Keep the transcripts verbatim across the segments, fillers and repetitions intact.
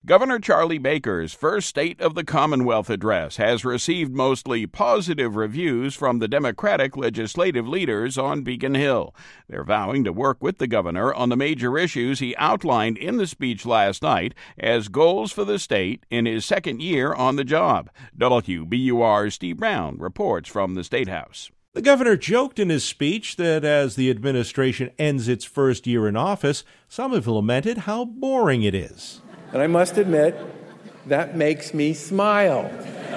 Governor Charlie Baker's first State of the Commonwealth address has received mostly positive reviews from the Democratic legislative leaders on Beacon Hill. They're vowing to work with the governor on the major issues he outlined in the speech last night as goals for the state in his second year on the job. W B U R's Steve Brown reports from the State House. The governor joked in his speech that as the administration ends its first year in office, some have lamented how boring it is. And I must admit, that makes me smile.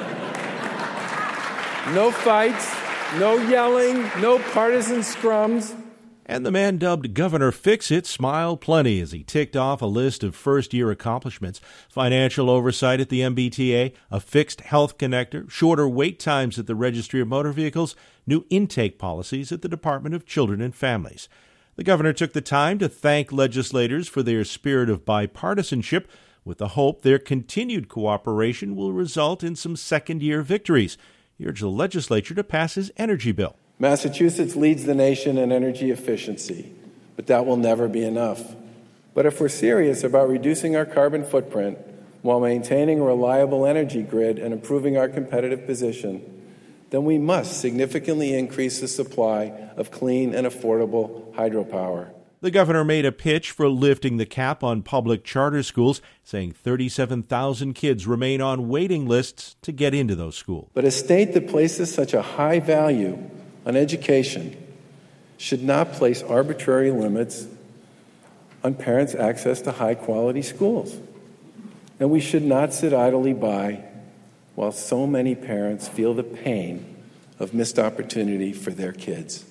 No fights, no yelling, no partisan scrums. And the man dubbed Governor Fix-It smiled plenty as he ticked off a list of first-year accomplishments: financial oversight at the M B T A, a fixed health connector, shorter wait times at the Registry of Motor Vehicles, new intake policies at the Department of Children and Families. The governor took the time to thank legislators for their spirit of bipartisanship, with the hope their continued cooperation will result in some second-year victories. He urged the legislature to pass his energy bill. Massachusetts leads the nation in energy efficiency, but that will never be enough. But if we're serious about reducing our carbon footprint while maintaining a reliable energy grid and improving our competitive position, then we must significantly increase the supply of clean and affordable hydropower. The governor made a pitch for lifting the cap on public charter schools, saying thirty-seven thousand kids remain on waiting lists to get into those schools. But a state that places such a high value on education should not place arbitrary limits on parents' access to high-quality schools. And we should not sit idly by while so many parents feel the pain of missed opportunity for their kids.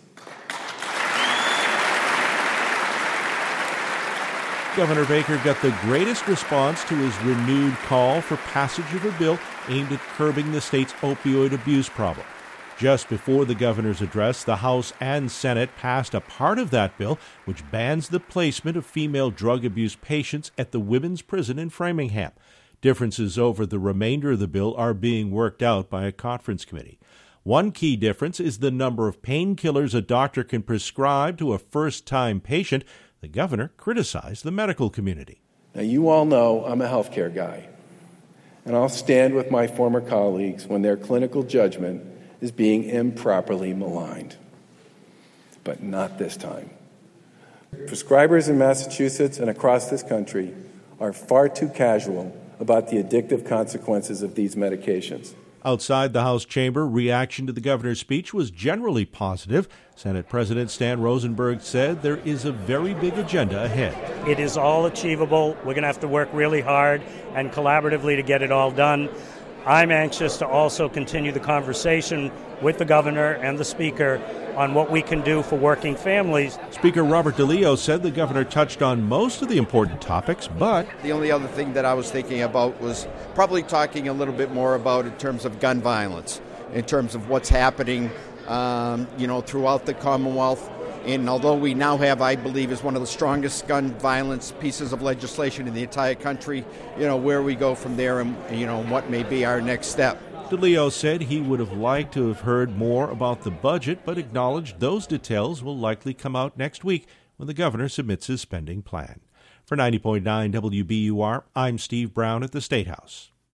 Governor Baker got the greatest response to his renewed call for passage of a bill aimed at curbing the state's opioid abuse problem. Just before the governor's address, the House and Senate passed a part of that bill which bans the placement of female drug abuse patients at the women's prison in Framingham. Differences over the remainder of the bill are being worked out by a conference committee. One key difference is the number of painkillers a doctor can prescribe to a first-time patient. The governor criticized the medical community. Now, you all know I'm a healthcare guy, and I'll stand with my former colleagues when their clinical judgment is being improperly maligned. But not this time. Prescribers in Massachusetts and across this country are far too casual about the addictive consequences of these medications. Outside the House chamber, reaction to the governor's speech was generally positive. Senate President Stan Rosenberg said there is a very big agenda ahead. It is all achievable. We're going to have to work really hard and collaboratively to get it all done. I'm anxious to also continue the conversation with the governor and the speaker on what we can do for working families. Speaker Robert DeLeo said the governor touched on most of the important topics, but the only other thing that I was thinking about was probably talking a little bit more about in terms of gun violence, in terms of what's happening, um, you know, throughout the Commonwealth. And although we now have, I believe, is one of the strongest gun violence pieces of legislation in the entire country, you know, where we go from there and, you know, what may be our next step. DeLeo said he would have liked to have heard more about the budget, but acknowledged those details will likely come out next week when the governor submits his spending plan. For ninety point nine W B U R, I'm Steve Brown at the State House.